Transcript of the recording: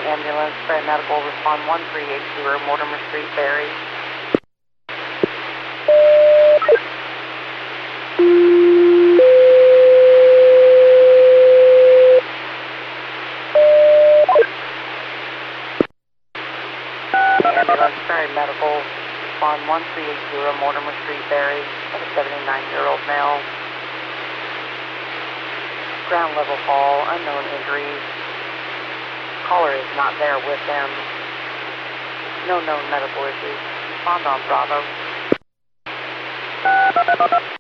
ambulance, paramedical, respond 1380 Mortimer Street, Barry. Ambulance, paramedical, respond 1380 Mortimer Street, Barry. A 79-year-old male. Ground level fall, unknown injuries. Caller is not there with them. No known medical issues. Respond on Bravo.